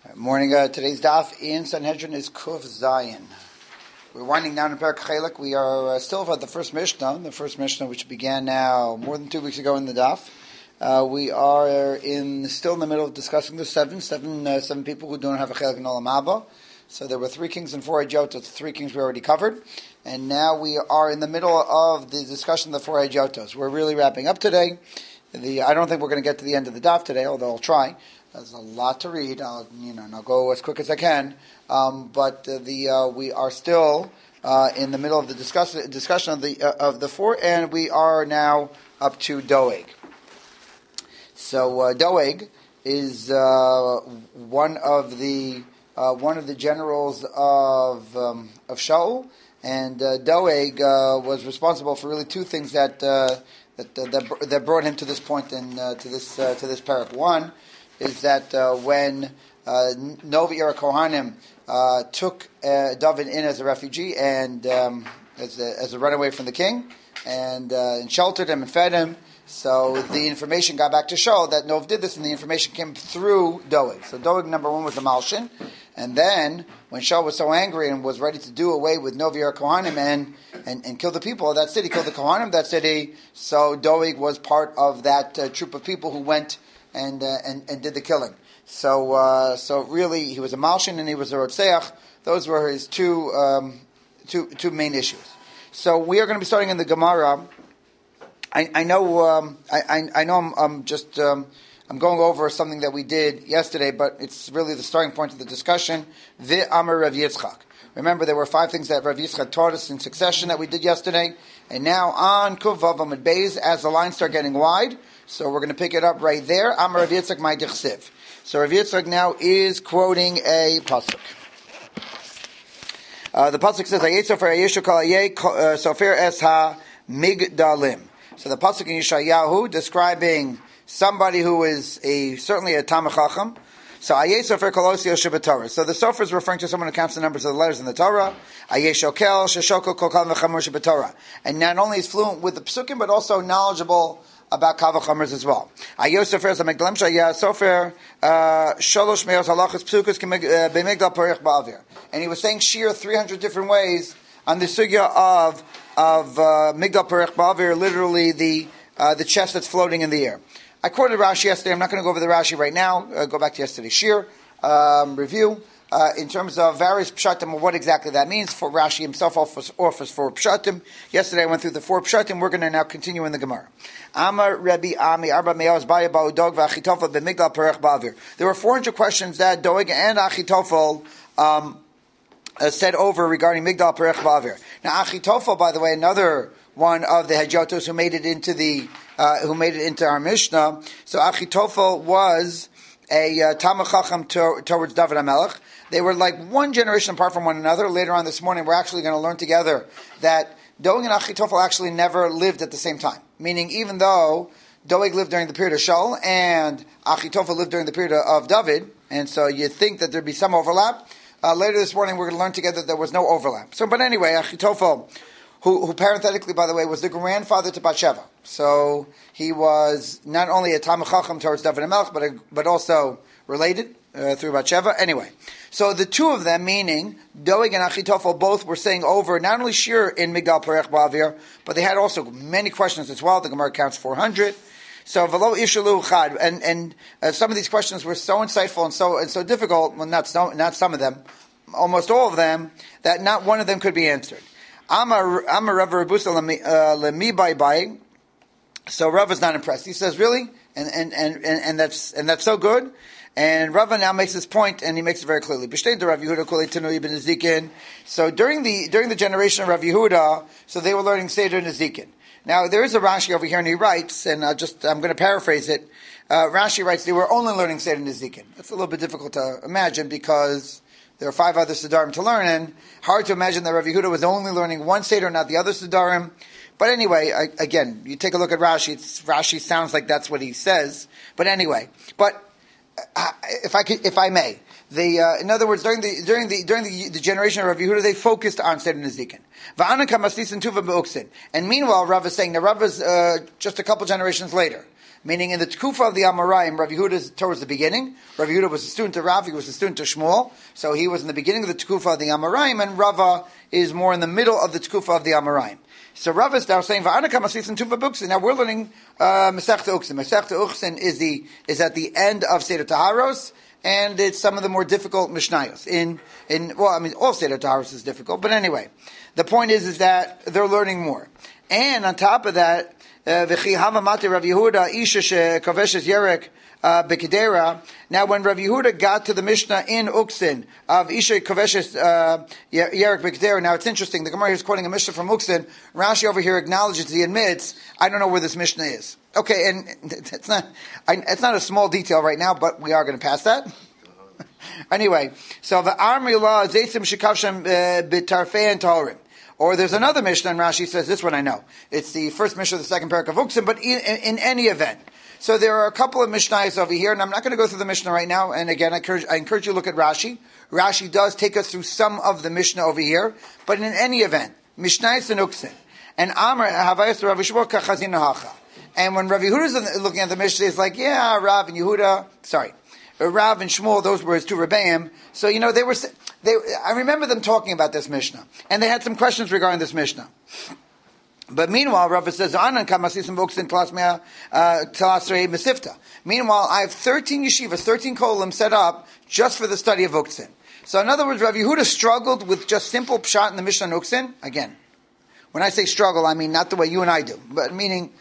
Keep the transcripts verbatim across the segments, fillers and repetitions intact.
Morning. Uh, today's daf in Sanhedrin is Kuf Zayin. We're winding down in Perek Chelek. We are uh, still at the first Mishnah, the first Mishnah which began now more than two weeks ago in the daf. Uh, we are in still in the middle of discussing the seven, seven, uh, seven people who don't have a Chelek in Olam Haba. So there were three kings and four Hajotos. The three kings we already covered, and now we are in the middle of the discussion of the four Hajotos. We're really wrapping up today. The I don't think we're going to get to the end of the daf today, although I'll try. There's a lot to read. I'll, you know, and I'll go as quick as I can. Um, but uh, the uh, we are still uh, in the middle of the discuss, discussion of the uh, of the four, and we are now up to Doeg. So uh, Doeg is uh, one of the uh, one of the generals of um, of Shaul, and uh, Doeg uh, was responsible for really two things that uh, that, uh, that that brought him to this point and uh, to this uh, to this parak. One is that uh, when uh, Novi Era Kohanim uh, took uh, David in as a refugee and um, as, a, as a runaway from the king, and, uh, and sheltered him and fed him, so the information got back to Shaul that Nov did this, and the information came through Doeg. So Doeg, number one, was the Malshin, and then when Shaul was so angry and was ready to do away with Novi Era Kohanim and, and, and kill the people of that city, kill the Kohanim of that city, so Doeg was part of that uh, troop of people who went And, uh, and and did the killing. So uh, so really, he was a Malshin and he was a Rotzeach. Those were his two um, two two main issues. So we are going to be starting in the Gemara. I, I know um, I, I I know I'm, I'm just um, I'm going over something that we did yesterday, but it's really the starting point of the discussion. The Amar Rav Yitzchak. Remember, there were five things that Rav Yitzchak taught us in succession that we did yesterday, and now on Kuv Vav Amud Beis, as the lines start getting wide. So we're going to pick it up right there. Amar Rav Yitzchak my dichsiv. So Rav Yitzchak now is quoting a pasuk. Uh, the pasuk says, "Ayet sofer Yeshu kol ayeh sofer es ha migdalim." So the pasuk in Yeshayahu describing somebody who is a certainly a Talmid Chacham. So Ayeh sofer kol osio shebetorah. So the sofer is referring to someone who counts the numbers of the letters in the Torah. Ayeh shokel sheshokol kol kal v'chamor shebetorah. And not only is fluent with the psukim, but also knowledgeable about Kal V'Chomers as well. Ayah sofer is a megdalim shayah sofer shalosh meos halachas psukas b'migdal parich ba'avir. And he was saying shir three hundred different ways on the sugya of of uh, migdal parich ba'avir, literally the uh, the chest that's floating in the air. I quoted Rashi yesterday. I'm not going to go over the Rashi right now. Uh, go back to yesterday's shir um, review. Uh, in terms of various pshatim, or what exactly that means, for Rashi himself offers, offers four pshatim. Yesterday I went through the four pshatim. We're going to now continue in the Gemara. Amar Rebbe Ami Arba Meos Baya Ba'u Dog VaAchitofel BeMigdal Perech Ba'avir. There were four hundred questions that Doeg and Achitofel um, uh, said over regarding Migdal Perech Ba'avir. Now Achitofel, by the way, another one of the Hajotos who made it into the uh, who made it into our Mishnah. So Achitofel was a uh, Talmid Chacham to, towards David HaMelech. They were like one generation apart from one another. Later on this morning, we're actually going to learn together that Doeg and Achitofel actually never lived at the same time. Meaning, even though Doeg lived during the period of Shaul and Achitofel lived during the period of David, and so you think that there'd be some overlap. Uh, later this morning, we're going to learn together that there was no overlap. So, but anyway, Achitofel, who, who parenthetically, by the way, was the grandfather to Bathsheba. So he was not only a Talmid Chacham towards David HaMelech, but a, but also related uh, through Bathsheba. Anyway, so the two of them, meaning Doeg and Achitofel, both were saying over not only shir in Migdal Perech Ba'avir, but they had also many questions as well. The Gemara counts four hundred. So v'lo ishalu chad, and and uh, some of these questions were so insightful and so and so difficult. Well, not so, not some of them, almost all of them, that not one of them could be answered. Amar Amar Rav Rebusa lemi bai bai. So Rav is not impressed. He says, really, and and and and that's and that's so good. And Rava now makes this point, and he makes it very clearly. So during the during the generation of Rav Yehuda, so they were learning Seder Nezikin. Now there is a Rashi over here, and he writes, and I just I'm going to paraphrase it. Uh, Rashi writes they were only learning Seder Nezikin. That's a little bit difficult to imagine because there are five other Sedarim to learn, and hard to imagine that Rav Yehuda was only learning one Seder, not the other Sedarim. But anyway, I, again, you take a look at Rashi. It's, Rashi sounds like that's what he says. But anyway, but. If I could, if I may, the uh, in other words, during the during the during the, the generation of Rav Yehuda, they focused on Seder Nezikin. And meanwhile, Rav is saying, now Rav is uh, just a couple generations later. Meaning in the Tkufa of the Amoraim, Rav Yehuda is towards the beginning. Rav Yehuda was a student of Rav, he was a student of Shmuel. So he was in the beginning of the Tkufa of the Amoraim, and Rava is more in the middle of the Tkufa of the Amoraim. So Rava is now saying, Va'anaka Maslisin Tufa Buksin. Now we're learning uh, Masechta Uksin. Masechta Uksin is the is at the end of Seder Taharos, and it's some of the more difficult Mishnayos. In in well, I mean, all Seder Taharos is difficult, but anyway, the point is is that they're learning more. And on top of that, V'chi hava mati Rav Yehuda isha shekaveshes yerek b'kedera. Now, when Rav Yehuda got to the Mishnah in Uksin of isha kaveshes yerek b'kedera, now it's interesting. The Gemara here is quoting a Mishnah from Uksin. Rashi over here acknowledges, he admits, I don't know where this Mishnah is. Okay, and it's not it's not a small detail right now, but we are going to pass that. Anyway, so the Amri law zeitzim shekavshem b'tarfei and taorim. Or there's another Mishnah, and Rashi says, this one I know. It's the first Mishnah of the second parak of Uksim, but in, in, in any event. So there are a couple of Mishnahs over here, and I'm not going to go through the Mishnah right now, and again, I encourage, I encourage you to look at Rashi. Rashi does take us through some of the Mishnah over here, but in any event, Mishnahs and Uksim. And Amr, Havayas Rav Yishmor Kachazin Nahacha. And when Rav Yehuda is looking at the Mishnah, he's like, yeah, Rav and Yehuda, sorry, Rav and Shmuel, those were his two Rebbeim. So, you know, they were, they, I remember them talking about this Mishnah. And they had some questions regarding this Mishnah. But meanwhile, Rav says, Anan kamasisim voksin klasmea talasrei mesifta. Meanwhile, I have thirteen yeshivas, thirteen kolim set up just for the study of Uksin. So in other words, Rav Yehuda struggled with just simple pshat in the Mishnah on Uksin. Again, when I say struggle, I mean not the way you and I do, but meaning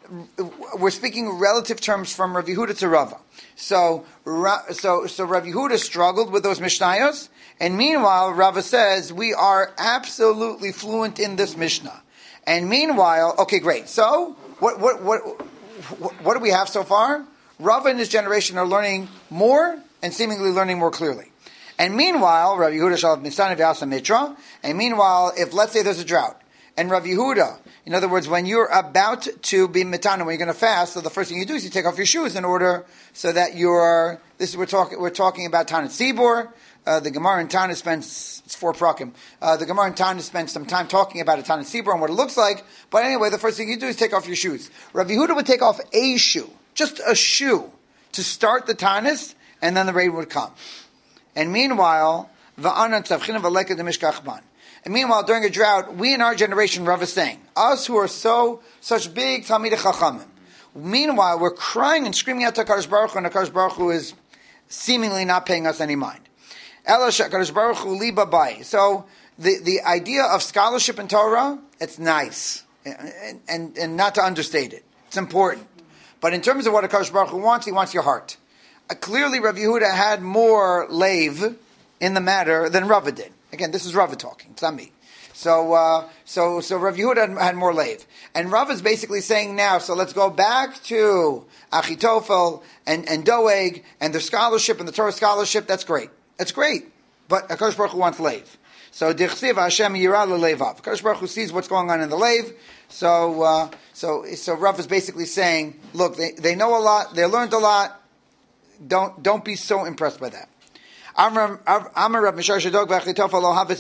we're speaking relative terms from Rav Yehuda to Rava. So, so, so Rav Yehuda struggled with those Mishnayos, and meanwhile, Rava says, we are absolutely fluent in this Mishnah. And meanwhile, okay, great. So, what, what, what, what do we have so far? Rava and his generation are learning more, and seemingly learning more clearly. And meanwhile, Rav Yehuda shall have Nisan v'asa mitra, and meanwhile, if let's say there's a drought, and Rav Yehuda, in other words, when you're about to be mitana, when you're going to fast, so the first thing you do is you take off your shoes in order so that you're. This is we're talking. We're talking about Tanit Sibor. Uh, the Gemara in Tanit spends it's four prakim. Uh, the Gemara in Tanit spends some time talking about a Tanit Sibor and what it looks like. But anyway, the first thing you do is take off your shoes. Rav Yehuda would take off a shoe, just a shoe, to start the Tanit, and then the rain would come. And meanwhile, va'anan tzavchina v'leked demishkachban. And meanwhile, during a drought, we in our generation, Rav is saying, us who are so, such big Talmidei Chachamim, meanwhile, we're crying and screaming out to HaKadosh Baruch Hu, and HaKadosh Baruch Hu is seemingly not paying us any mind. Ela HaKadosh Baruch Hu li babai. So, the, the idea of scholarship in Torah, it's nice. And, and, and not to understate it. It's important. But in terms of what HaKadosh Baruch Hu wants, he wants your heart. Uh, clearly, Rav Yehuda had more lave in the matter than Rava did. Again, this is Rava talking. It's not me. So, uh, so, so Rav Yehuda had, had more lave. And Rav is basically saying now, so let's go back to Achitofel and, and Doeg and their scholarship and the Torah scholarship. That's great. That's great. But HaKadosh Baruch Hu wants lave. So, Dichsiv Hashem Yirah LeLevav. HaKadosh Baruch Hu sees what's going on in the lave. So, uh, so, so Rav is basically saying, look, they, they know a lot, they learned a lot. Don't, don't be so impressed by that. Amar Rav Misharsha Dog v'Achitofel lo havet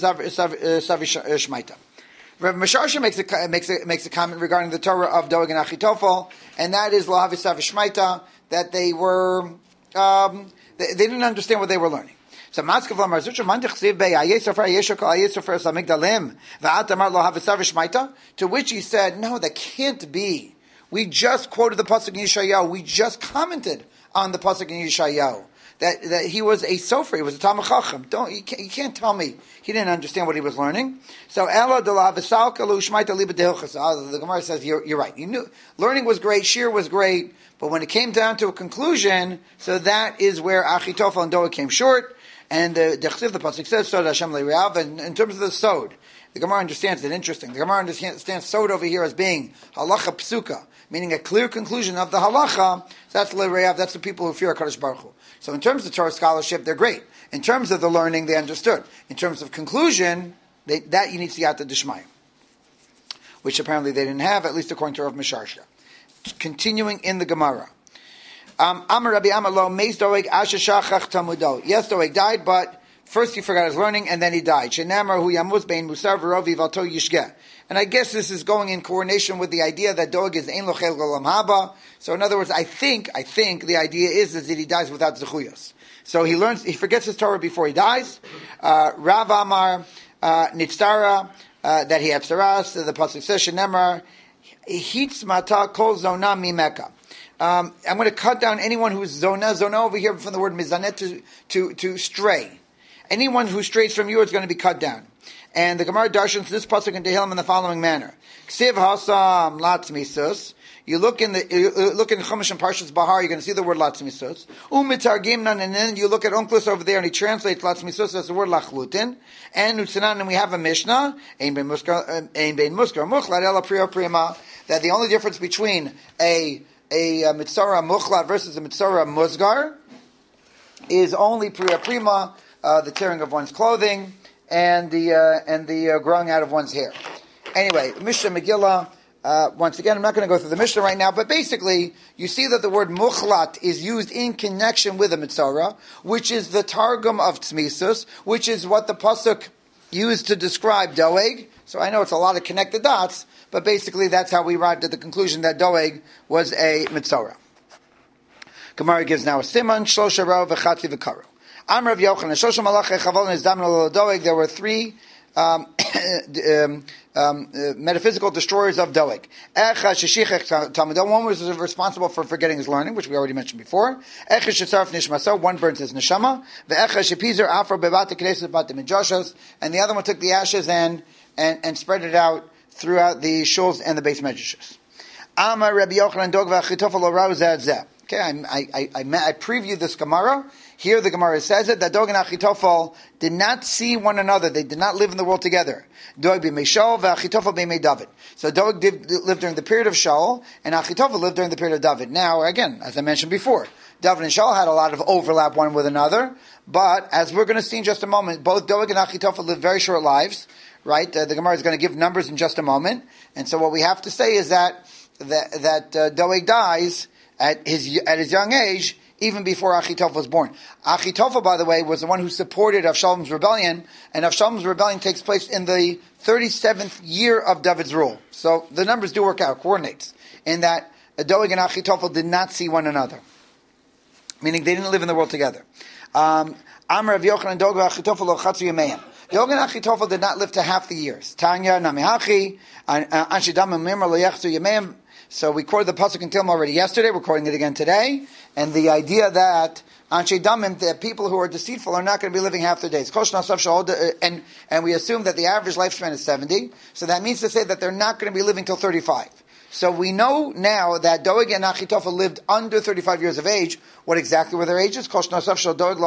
savi shmaita. Rav Misharsha makes a makes a makes a comment regarding the Torah of Doeg and Achitofel, and that is lo havet savi shmaita, that they were um, they, they didn't understand what they were learning. So Maskav Lamar Zutra man tichsiv be ayei sofer ayei shokal ayei sofer samigdalim va'at amar lo havet savi shmaita. To which he said, no, that can't be. We just quoted the pasuk in Yeshayahu. We just commented on the pasuk in Yeshayahu. That, that he was a sofer, he was a Talmid Chacham. Don't you can't, you can't tell me he didn't understand what he was learning. So Ela de la V'salkalu Shmaita Liba Dehilchas. The Gemara says you're, you're right. You knew learning was great, shir was great, but when it came down to a conclusion, so that is where Achitofel and Doeg came short. And the Dechsiv, the pasuk says Sod Hashem Le'Reav. And in terms of the Sod, the Gemara understands it. Interesting. The Gemara understands Sod over here as being halacha psuka, meaning a clear conclusion of the halacha. So that's Le'Reav. That's the people who fear HaKadosh Baruch Hu. So in terms of Torah scholarship, they're great. In terms of the learning, they understood. In terms of conclusion, they, that you need Siyata D'Shmaya, which apparently they didn't have, at least according to Rav Misharsha. Continuing in the Gemara. Um, Amar Rabbi Amar Lo Meis Doeg Asher Shachach Tamudo. Yes, Doeg died, but First he forgot his learning, and then he died. Shenamar hu yamuz bein musar v'rovi valto yishgeh. And I guess this is going in coordination with the idea that Doeg is ein lochel golam haba. So in other words, I think, I think the idea is, is that he dies without zechuyos. So he learns, he forgets his Torah before he dies. Uh, Rav Amar, uh, Nitzara, uh, that he had psaras, the pasuk says, Shenemar, hitz mata kol zona mimeka. Um, I'm going to cut down anyone who's zona, zona over here from the word mizanet to, to, to stray. Anyone who strays from you is going to be cut down. And the Gemara darshans this pasuk in Tehillim in the following manner: Ksiv hasam latzmisus. You look in the you look in Chumash and Parshas Bahar, you're going to see the word latzmisus. Umitargimnan, and then you look at Onkelos over there, and he translates latzmisus as the word lachlutin. And Utzanan, and we have a Mishnah ein bein muskar ein bein muskar muchlat ela priya prima. That the only difference between a a, a mitzora muchlat versus a mitzora musgar is only priya prima, uh, the tearing of one's clothing, and the uh, and the uh, growing out of one's hair. Anyway, Mishnah Megillah. Uh, once again, I'm not going to go through the Mishnah right now, but basically, you see that the word muchlat is used in connection with a mitzora, which is the targum of tzmisus, which is what the pasuk used to describe Doeg. So I know it's a lot of connected dots, but basically that's how we arrived at the conclusion that Doeg was a mitzora. Gemara gives now a siman, shlosha ro v'chatzi v'karu. Amr of Yochanan, shosha malachei chavol nizdam lo Doeg. There were three Um, um, um, uh, metaphysical destroyers of Doeg. One was responsible for forgetting his learning, which we already mentioned before. One burnt his neshama. And the other one took the ashes and, and, and spread it out throughout the shuls and the base medrashos. Okay, I, I, I, I previewed this Gemara. Here the Gemara says it, that Doeg and Achitophel did not see one another. They did not live in the world together. Doeg b'mei Shaul v'Achitophel b'mei David. So Doeg did, lived during the period of Shaul, and Achitophel lived during the period of David. Now, again, as I mentioned before, David and Shaul had a lot of overlap one with another, but as we're going to see in just a moment, both Doeg and Achitophel lived very short lives, right? Uh, the Gemara is going to give numbers in just a moment, and so what we have to say is that that, that uh, Doeg dies at his at his young age, even before Achitophel was born. Achitophel, by the way, was the one who supported Avshalom's rebellion, and Avshalom's rebellion takes place in the thirty-seventh year of David's rule. So the numbers do work out, coordinates, in that Doeg and Achitophel did not see one another, meaning they didn't live in the world together. Um, Amr of Yochanan, Doeg v'Achitophel lo chatzu yameim. Doeg and Achitophel did not live to half the years. Tanya, Namihachi, Anshe Damim Mimra lo yachzu yameim. So we quoted the pasuk in Tehillim already yesterday. We're quoting it again today, and the idea that Anshe Damim, the people who are deceitful, are not going to be living half their days. And and we assume that the average lifespan is seventy. So that means to say that they're not going to be living till thirty-five. So we know now that Doeg and Achitophel lived under thirty-five years of age. What exactly were their ages? So Doeg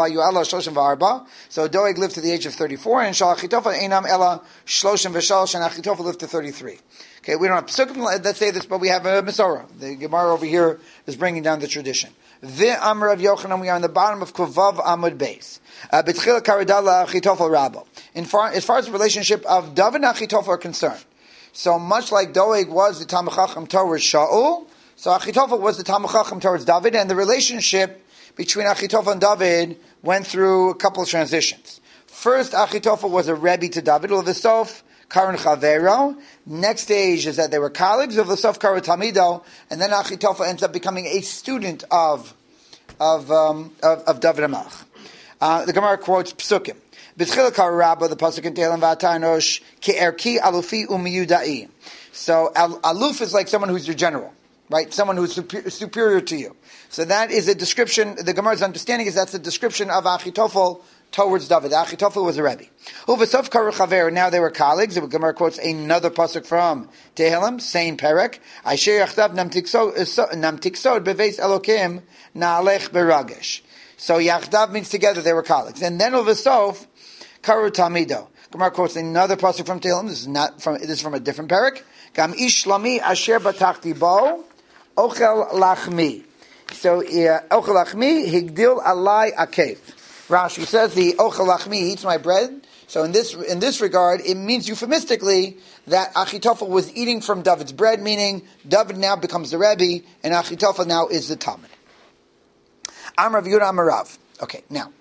lived to the age of thirty-four, and Achitophel einam ela shloshim v'shalosh, and Achitophel lived to thirty-three. Okay, we don't have psukim that say this, but we have a Masorah. The Gemara over here is bringing down the tradition. The Amr of Yochanan, we are on the bottom of Kuvav Amud Beis. B'tchila karadala Achitophel Rabbo. In far, as far as the relationship of David and Achitophel are concerned, so much like Doeg was the Talmid Chacham towards Shaul, so Achitophel was the Talmid Chacham towards David, and the relationship between Achitophel and David went through a couple of transitions. First, Achitophel was a Rebbe to David, Levisof Karan Chavero. Next stage is that they were colleagues of Levisof Karan Tamido, and then Achitophel ends up becoming a student of of um, of, of David HaMelech. Uh, the Gemara quotes Psukim. B'tchila kar Rabba, the pasuk in Tehillim v'atanosh ke'erki alufi umiyudai. So al- aluf is like someone who's your general, right? Someone who's super- superior to you. So that is a description. The Gemara's understanding is that's a description of Achitophel towards David. Achitophel was a Rebbe. Uvasof karu chaver. Now they were colleagues. The Gemara quotes another pasuk from Tehillim, same perek. Asher yachdav namtiksod beveis Elokim na'alech beragesh. So yachdav means together they were colleagues. And then uvasof karu tamido. Gemara quotes another pasuk from Tehillim. This is not from. This is from a different perek. Gam ish lami asher batachti bo ochel lachmi. So ochel lachmi higdil alai akev. Rashi says the ochel lachmi, he eats my bread. So in this in this regard, it means euphemistically that Achitophel was eating from David's bread, meaning David now becomes the Rebbe, and Achitophel now is the Talmid. Amar of Yehuda Amarav. Okay, now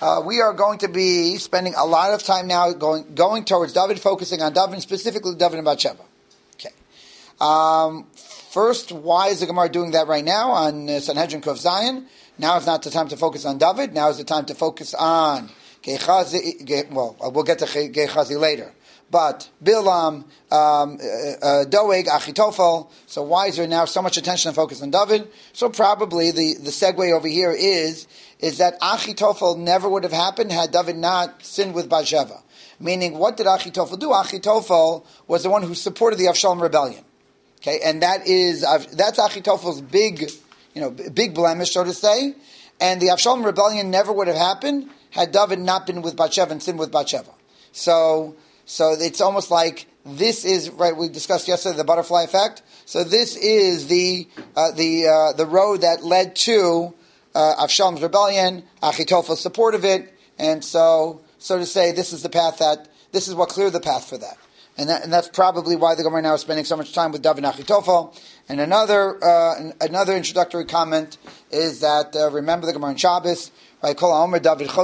Uh, we are going to be spending a lot of time now going going towards David, focusing on David, specifically David and Bathsheba. Okay. Um, first, why is the Gemara doing that right now on uh, Sanhedrin Kuf Zion? Now is not the time to focus on David. Now is the time to focus on Gehazi. Ge, well, we'll get to Gehazi later. But Bilam, um, uh, uh, Doeg, Achitophel. So why is there now so much attention and focus on David? So probably the, the segue over here is is that Achitophel never would have happened had David not sinned with Bathsheba. Meaning, what did Achitophel do? Achitophel was the one who supported the Avshalom rebellion. Okay, and that is uh, that's Achitophel's big, you know, big blemish, so to say. And the Avshalom rebellion never would have happened had David not been with Bathsheba and sinned with Bathsheba. So. So it's almost like this is right. We discussed yesterday the butterfly effect. So this is the uh, the uh, the road that led to uh, Avshalom's rebellion, Achitophel's support of it, and so so to say, this is the path that this is what cleared the path for that, and that, and that's probably why the Gemara now is spending so much time with David and Achitophel. And another uh, another introductory comment is that uh, remember the Gemara in Shabbos. Right, Anyone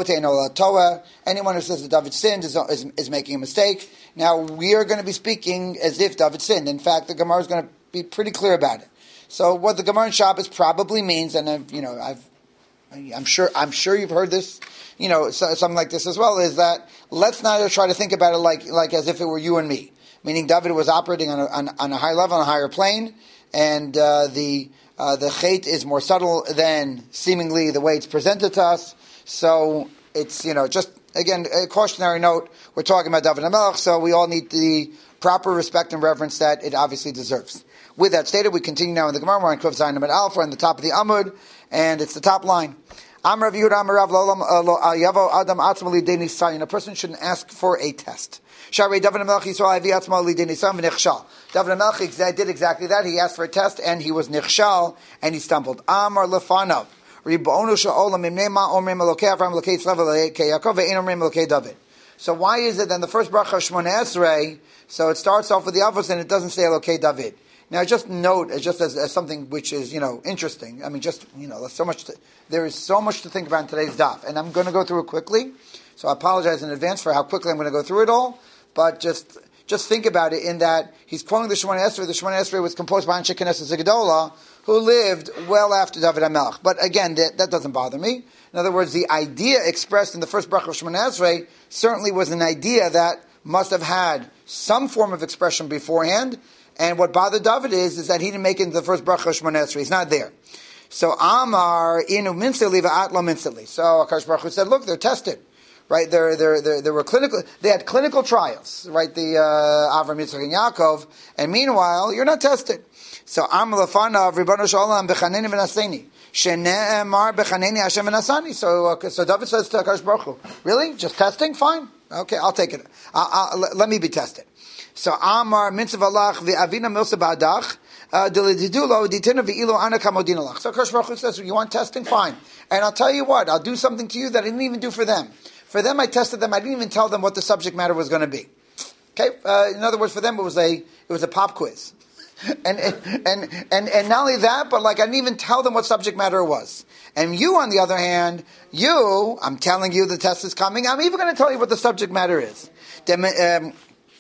who says that David sinned is, is, is making a mistake. Now, we are going to be speaking as if David sinned. In fact, the Gemara is going to be pretty clear about it. So, what the Gemara in Shabbos probably means, and I've, you know, I've, I'm sure, I'm sure you've heard this, you know, so, something like this as well, is that let's not try to think about it like, like as if it were you and me. Meaning, David was operating on a, on, on a high level, on a higher plane, and uh, the Uh, the chait is more subtle than seemingly the way it's presented to us. So it's, you know, just, again, a cautionary note. We're talking about David HaMelech, so we all need the proper respect and reverence that it obviously deserves. With that stated, we continue now in the Gemara. We're on Kuf Zayin Amud Aleph. We're on the top of the Amud, and it's the top line. Am Rav Yehuda Amar Rav Lo Yavo Adam Atzmo Lidei Nisayin. A person shouldn't ask for a test. Sharei David HaMelech Yisrael Avi Atzmo Lidei Nisayin v'Nichshal. David HaMelech did exactly that. He asked for a test, and he was Nichshal, and he stumbled. Amar Lefanav Ribonu Sha'olam Imnei Ma Omrim Elokei Avram Elokei Yitzchak Elokei Yaakov Ve'ein Omrim Elokei David. So why is it then the first bracha of Shmoneh Esrei? So it starts off with the Avos, and it doesn't say Elokei David. Now, just note, just as, as something which is, you know, interesting. I mean, just, you know, there's so much. To, there is so much to think about in today's daf, and I'm going to go through it quickly. So I apologize in advance for how quickly I'm going to go through it all. But just, just think about it in that he's quoting the Shmoneh Esrei. The Shmoneh Esrei was composed by Anshe Knesset Gedolah, who lived well after David HaMelech. But again, that, that doesn't bother me. In other words, the idea expressed in the first bracha of Shmoneh Esrei certainly was an idea that must have had some form of expression beforehand. And what bothered David is, is that he didn't make it into the first bracha of Shmoneh Esrei. He's not there. So Amar inu minsili va'atlo minsili. So Akash Baruch Hu said, look, they're tested, right? They're, they're, they're, they were clinical. They had clinical trials, right? The uh, Avram, Yitzchak, and Yaakov. And meanwhile, you're not tested. So Amar lefanav Ribbono shel olam bechaneni v'naseni shene'emar bechaneni Hashem v'nasani. So uh, so David says to Akash Baruch Hu, really? Just testing? Fine. Okay, I'll take it. I'll, I'll, let, let me be tested. So Amar Mitzvah Alach ve'Avina Milsa Ba'adach Dilididulo Ditina ve'Ilo Ana Kamodinalach. So Akash Baruch Hu says, you want testing? Fine. And I'll tell you what, I'll do something to you that I didn't even do for them. For them, I tested them. I didn't even tell them what the subject matter was going to be. Okay. Uh, in other words, for them, it was a it was a pop quiz. And, and and and and not only that, but like I didn't even tell them what subject matter it was. And you, on the other hand, you, I'm telling you the test is coming. I'm even going to tell you what the subject matter is. Um,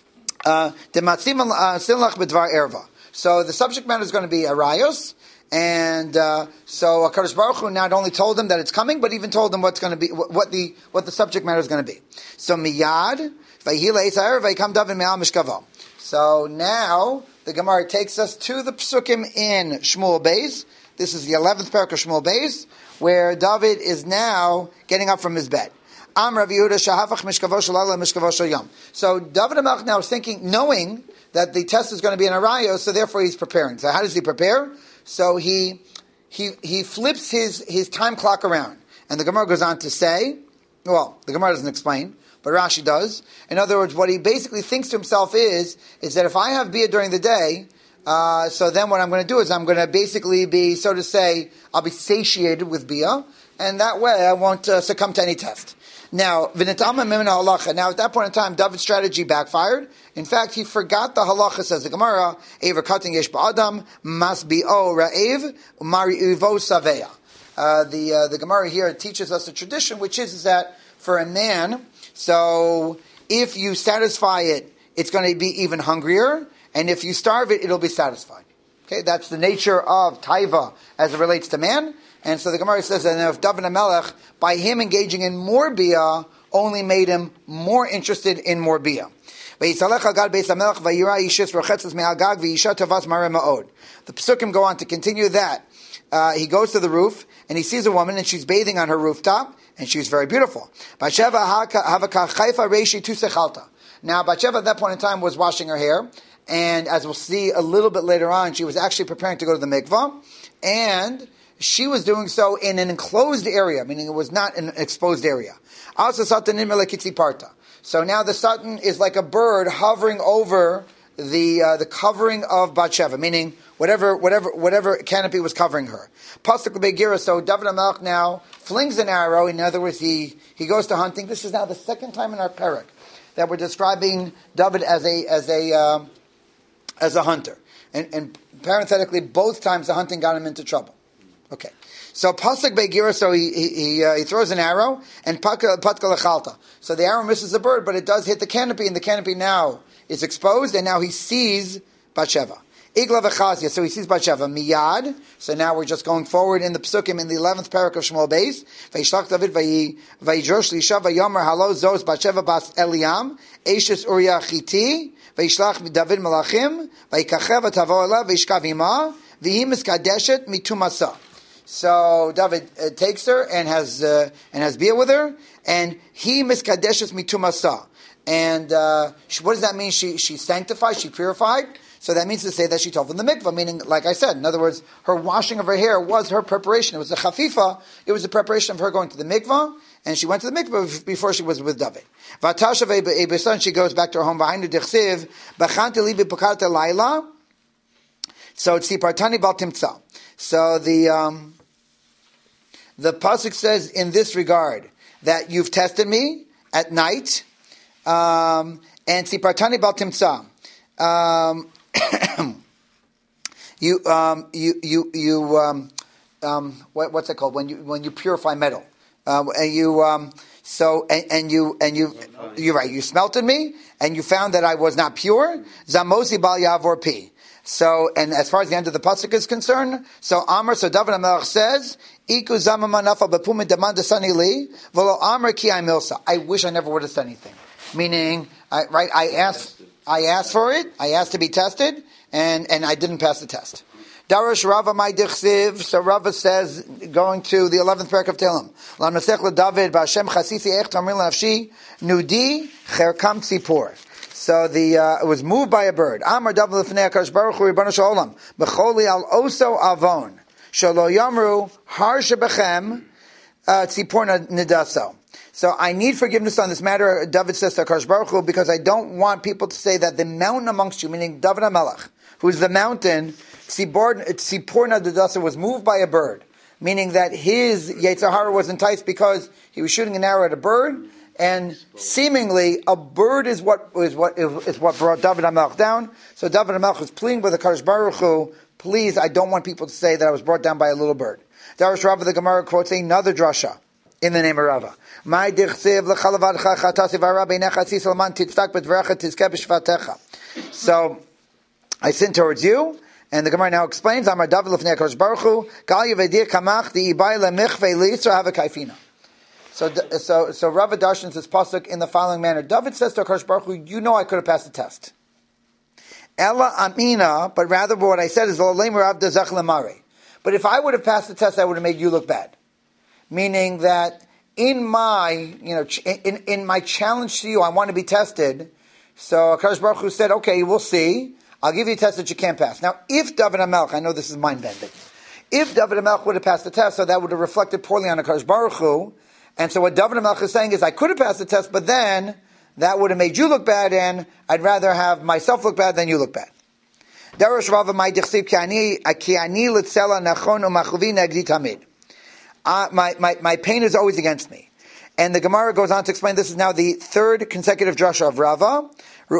Uh, so the subject matter is going to be arayos, and uh, so Hakadosh Baruch Hu not only told them that it's coming, but even told them what's going to be, what the what the subject matter is going to be. So miyad vayikam David me'al mishkavo. So now the Gemara takes us to the psukim in Shmuel Beis. This is the eleventh parak of Shmuel Beis, where David is now getting up from his bed. Am Rav Yehuda shahafach mishkavo shalala mishkavo shalyam. So David HaMelech now is thinking, knowing that the test is going to be an arayos, so therefore he's preparing. So how does he prepare? So he he he flips his his time clock around, and the Gemara goes on to say, well, the Gemara doesn't explain, but Rashi does. In other words, what he basically thinks to himself is is that if I have bia during the day, uh, so then what I'm going to do is I'm going to basically be, so to say, I'll be satiated with bia, and that way I won't uh, succumb to any test. Now, halacha. Now, at that point in time, David's strategy backfired. In fact, he forgot the halacha, says the Gemara, Ever cutting yesh ba'adam, mas bi'o ra'ev, mari uvo saveya. The uh, the Gemara here teaches us a tradition, which is, is that for a man. So if you satisfy it, it's going to be even hungrier. And if you starve it, it'll be satisfied. Okay, that's the nature of taiva as it relates to man. And so the Gemara says that if David HaMelech, by him engaging in more bia, only made him more interested in more bia. The Pesukim go on to continue that. Uh, he goes to the roof, and he sees a woman, and she's bathing on her rooftop, and she's very beautiful. Now, Batsheva at that point in time was washing her hair, and as we'll see a little bit later on, she was actually preparing to go to the mikvah, and she was doing so in an enclosed area, meaning it was not an exposed area. So now the satan is like a bird hovering over the uh, the covering of Batsheva, meaning whatever whatever whatever canopy was covering her. Pasuk Begira. So David HaMelech now flings an arrow. In other words, he he goes to hunting. This is now the second time in our parak that we're describing David as a as a uh, as a hunter, and, and parenthetically, both times the hunting got him into trouble. Okay, so pasuk begira, so he he he, uh, he throws an arrow and patka lechalta. So the arrow misses the bird, but it does hit the canopy, and the canopy now is exposed, and now he sees Batsheva. Igla v'chazia, so he sees Batsheva miyad. So now we're just going forward in the psukim in the eleventh parak of Shmuel Beis. Vayishlach David vayidrosh lisha vayomer halo zos Batsheva bas Eliam eishes Uriah Chiti vayishlach David malachim vayikachev atavo elav vayishkav ima v'hi miskadeshet mitumasa. So David uh, takes her and has uh, and has bia with her, and he miskadeshes mitumasa. And uh, she, what does that mean? She she sanctified, she purified. So that means to say that she told from the mikvah, meaning, like I said, in other words, her washing of her hair was her preparation. It was a chafifa. It was the preparation of her going to the mikvah, and she went to the mikvah before she was with David. Vatashav ebesan, she goes back to her home. V'hainu dechsiv b'chanti li b'pakarta laila. So tzipartani bal timtza. So the um, the pasuk says in this regard that you've tested me at night, um, and tzipartani bal timtza. Um, you, um, you, you, you, um, um, what, what's it called? When you, when you purify metal, um, and you, um, so, and, and you, and you, you're right, you smelted me, and you found that I was not pure. Zamosi bal yavor pi. So, and as far as the end of the pasuk is concerned, so Amr, so David HaMelech says, Iku zamama nafa b'pum demand desani li, v'lo Amr ki I milsa. I wish I never would have said anything. Meaning, I, right, I asked, I asked for it, I asked to be tested, and, and I didn't pass the test. Darash Rava my dichsiv, so Rava says, going to the eleventh parak of Tehillim, Lam nasech David b'Hashem chasisi ech tamrin l'nafshi, nudi cherkam tzipor. So the, uh, it was moved by a bird. Amar David l'fnei HaKadosh Baruch Hu Ribono Shel Olam, b'choli al oso avon, shelo yamru har shebechem tzipor nidaso. So I need forgiveness on this matter, David says to HaKadosh Baruch Hu, because I don't want people to say that the mountain amongst you, meaning David HaMelech, who's the mountain, Tzipor Nadadasa, was moved by a bird, meaning that his Yetzer Hara was enticed because he was shooting an arrow at a bird, and seemingly a bird is what is what is what brought David HaMelech down. So David HaMelech was pleading with HaKadosh Baruch Hu, please, I don't want people to say that I was brought down by a little bird. Darish Rava the Gemara quotes another drasha in the name of Rava. My So I sin towards you, and the Gemara now explains, Amar David l'fnei HaKadosh Baruch Hu, Gal Yevedir Kamach di Ibai leMichvei L'Yisra Have a Kaifina. So, so, so Rava darshans this pasuk in the following manner. David says to HaKadosh Baruch Hu, you know I could have passed the test. Ella Amina, but rather what I said is, but if I would have passed the test, I would have made you look bad. Meaning that in my, you know, in, in my challenge to you, I want to be tested. So HaKadosh Baruch Hu said, okay, we'll see. I'll give you a test that you can't pass. Now, if David HaMelech, I know this is mind-bending, if David HaMelech would have passed the test, so that would have reflected poorly on HaKadosh Baruch Hu. And so what David HaMelech is saying is, I could have passed the test, but then that would have made you look bad, and I'd rather have myself look bad than you look bad. Darash Rava my dichsiv ki ani litzela nachon u'machuvi negdi tamid. Uh, my, my, my pain is always against me. And the Gemara goes on to explain, this is now the third consecutive drasha of Rava.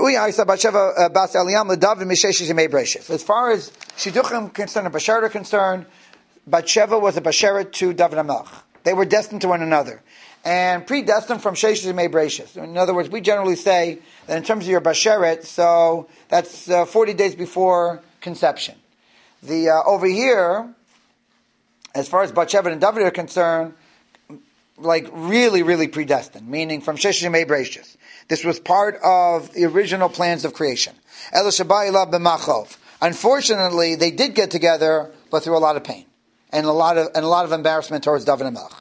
As far as Shidduchim concerned and Bashar are concerned, Batsheva was a Bashara to David HaMelech. They were destined to one another. and predestined from Sheshes Mei Breishis. In other words, we generally say that in terms of your Basheret, so that's uh, forty days before conception. The uh, over here, as far as Batsheva and David are concerned, like really, really predestined, meaning from Sheshes Mei Breishis. This was part of the original plans of creation. Unfortunately, they did get together, but through a lot of pain and a lot of and a lot of embarrassment towards David and Melch.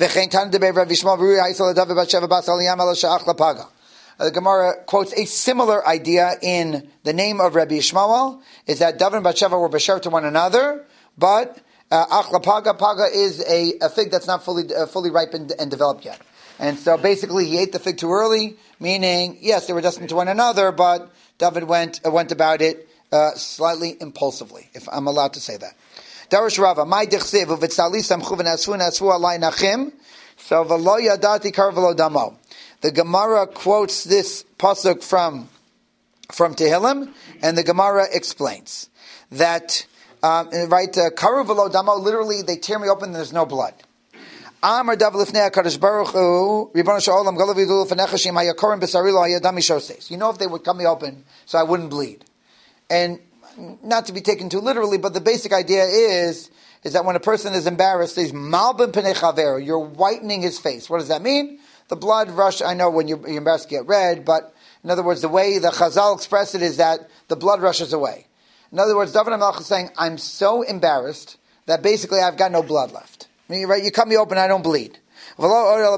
The Gemara quotes a similar idea in the name of Rabbi Yishmael, is that David and Bathsheba were basher to one another, but uh, Achla Paga, Paga is a, a fig that's not fully uh, fully ripened and developed yet. And so basically he ate the fig too early, meaning, yes, they were destined to one another, but David went uh, went about it uh, slightly impulsively, if I'm allowed to say that. Darish Rava, my dichsev uvitzali samchu v'nasfu nasfu alai nachim, so v'lo yadati kar v'lo damo. The Gemara quotes this pasuk from from Tehillim, and the Gemara explains that um, right, kar v'lo damo. Literally, they tear me open, and there's no blood. Amar dav lifnei HaKadosh Baruch Hu, Ribono shel Olam, galav yidu l'fnecha she'im hayakorim b'sari lo hayadam mishoses. You know, if they would cut me open, so I wouldn't bleed. And not to be taken too literally, but the basic idea is, is that when a person is embarrassed, he's malbim pnei chaver, you're whitening his face. What does that mean? The blood rush, I know when you're, you're embarrassed you get red, but in other words, the way the Chazal expressed it is that the blood rushes away. In other words, David HaMelech is saying, I'm so embarrassed that basically I've got no blood left. I mean, right? You cut me open, I don't bleed. And,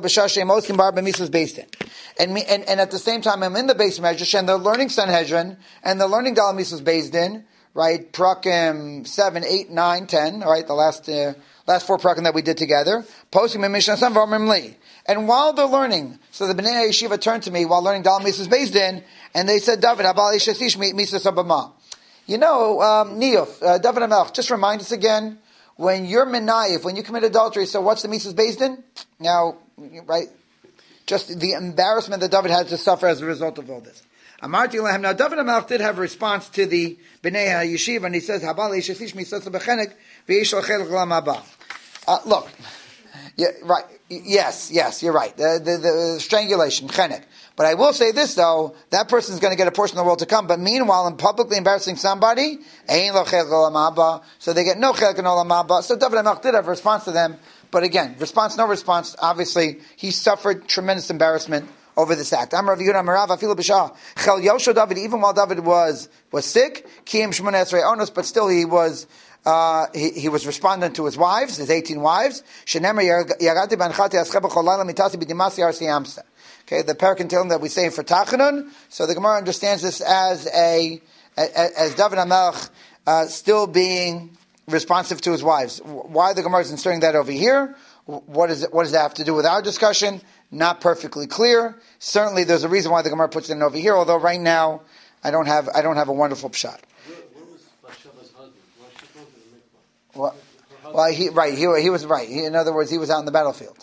me, and, and at the same time, I'm in the base measure, and they're learning Sanhedrin, and they're learning Dalam Mitzvahs Beis Din, right? Prakim seven, eight, nine, ten, right? The last uh, last four prakim that we did together. Posting my Mishnah Sam V'Omrim Li. And while they're learning, so the Bnei Yeshiva turned to me while learning Dalam Mitzvahs Beis Din, and they said, David, Habal Yishasish Mitzvahs Abama. You know, um, Niyuf, uh, David HaMelech, just remind us again, when you're menayif, when you commit adultery, so what's the mitzvahs based in? Now, right, just the embarrassment that David had to suffer as a result of all this. Amarti lehem. Now, David HaMelech did have a response to the Bnei Yeshiva, and he says, "Habal yishasish mitzvah bechenek v'yishal chelik lam haba." Look, yeah, right, yes, yes, you're right. The, the, the strangulation, chenek. But I will say this though, that person is going to get a portion of the world to come. But meanwhile, in publicly embarrassing somebody, ein lo chelik olam haba, so they get no chelik in olam haba. So David HaMelech did have a response to them. But again, response, no response. Obviously, he suffered tremendous embarrassment over this act. Amar Rav Yehuda Amar Rav Afilu b'shah chel yosho David, even while David was was sick, kiyim shmona esrei onos, but still he was uh, he, he was responding to his wives, his eighteen wives. Shenemer yarati b'anchati ascheh b'chol layla mitasi b'dimasi arsi amsa. Okay, the parakentilum that we say for Tachanun. So the Gemara understands this as a as David HaMelech uh, still being responsive to his wives. Why the Gemara is inserting that over here? What is it, what does that have to do with our discussion? Not perfectly clear. Certainly, there's a reason why the Gemara puts it in over here. Although right now, I don't have I don't have a wonderful pshat. Where, where was Bathsheba's husband? Why she go to the mikvah? Well, well, he right he he was right. He, in other words, he was out in the battlefield.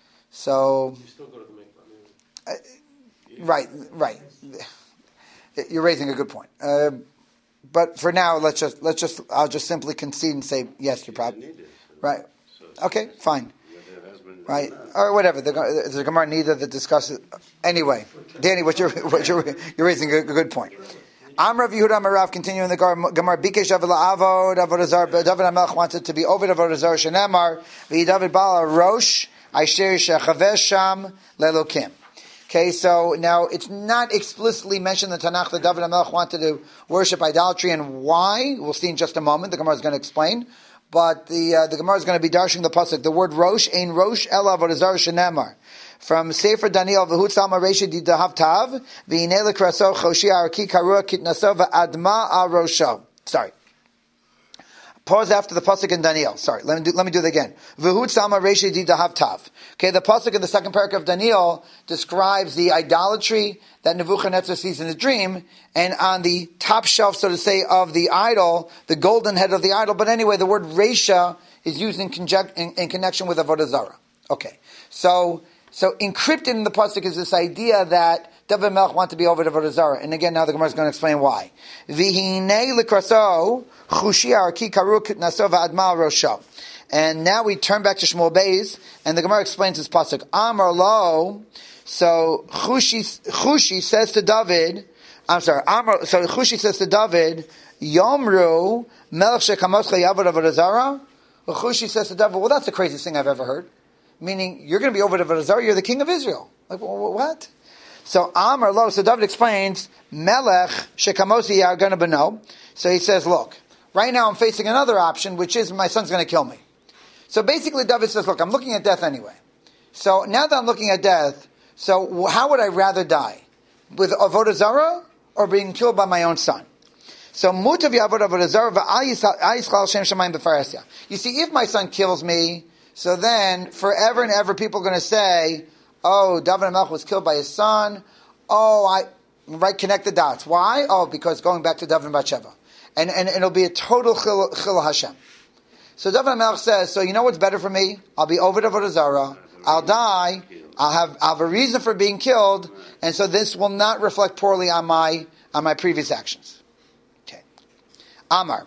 So. You still go to the mikvah. Uh, right, right. You're raising a good point. Uh, but for now, let's just let's just I'll just simply concede and say yes. You're probably right. Okay, fine. Right, or whatever. The, the Gemara neither that discusses anyway. Danny, what you're what you're you're raising a, a good point. Am Rav Yehuda Amar Rav, continuing the Gemara. Bikesh David la'avod avodah zara. David HaMelech wanted to be over avodah zara. Shenemar v'David bala rosh asher shechavesh sham lelokim. Okay, so now it's not explicitly mentioned in the Tanakh that David HaMelech wanted to worship idolatry, and why we'll see in just a moment. The Gemara is going to explain. But the uh, the Gemara is going to be darshing the pasuk. The word rosh, ein rosh ela avodah zara shenemar. From Sefer Daniel, v'hu tzalma reisha di dahav tav, v'hinei lekraso choshi araki karua kitnaso v'adma al rosho. Sorry. Pause after the pasuk in Daniel. Sorry, let me do, let me do that again. V'hu tzalma reisha di dahav tav. Okay, the pasuk in the second paragraph of Daniel describes the idolatry that Nebuchadnezzar sees in his dream, and on the top shelf, so to say, of the idol, the golden head of the idol. But anyway, the word reisha is used in, conject, in, in connection with avodah zara. Okay, so so encrypted in the pasuk is this idea that David HaMelech wanted to be over to avodah zara, and again, now the Gemara is going to explain why. V'hinei likraso chushi arki karu kitnaso v'adma rosho. And now we turn back to Shmuel Beis, and the Gemara explains this pasuk. Amar lo, so Chushi, Chushi says to David, I'm sorry, Amar, so Chushi says to David, Yomru, Melech shekamoscha yavod avodah zara? Well, Chushi says to David, well, that's the craziest thing I've ever heard. Meaning, you're going to be over avodah zara, you're the king of Israel. Like, what? So Amar lo, so David explains, Melech shekamosi yargana beno. So he says, look, right now I'm facing another option, which is my son's going to kill me. So basically David says, look, I'm looking at death anyway. So now that I'm looking at death, so how would I rather die? With avodah zara or being killed by my own son? So mutav yavod avodah zara v'ayischal shem shamayim b'farasya. You see, if my son kills me, so then forever and ever people are going to say, oh, David HaMelech was killed by his son. Oh, I right connect the dots. Why? Oh, because going back to David and Bathsheba, and and, and it'll be a total chil, chil Hashem. So David HaMelech says, so you know what's better for me? I'll be over to avodah zara. I'll die. I'll have I'll have a reason for being killed, and so this will not reflect poorly on my on my previous actions. Okay, Amar.